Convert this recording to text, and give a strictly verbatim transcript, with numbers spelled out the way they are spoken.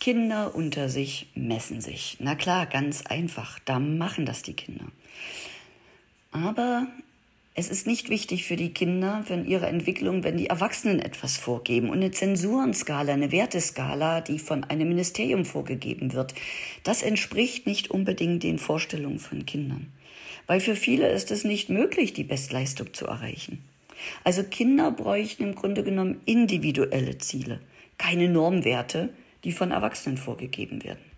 Kinder unter sich messen sich. Na klar, ganz einfach, da machen das die Kinder. Aber es ist nicht wichtig für die Kinder, für ihre Entwicklung, wenn die Erwachsenen etwas vorgeben. Und eine Zensurenskala, eine Werteskala, die von einem Ministerium vorgegeben wird, das entspricht nicht unbedingt den Vorstellungen von Kindern. Weil für viele ist es nicht möglich, die Bestleistung zu erreichen. Also Kinder bräuchten im Grunde genommen individuelle Ziele, keine Normwerte, die von Erwachsenen vorgegeben werden.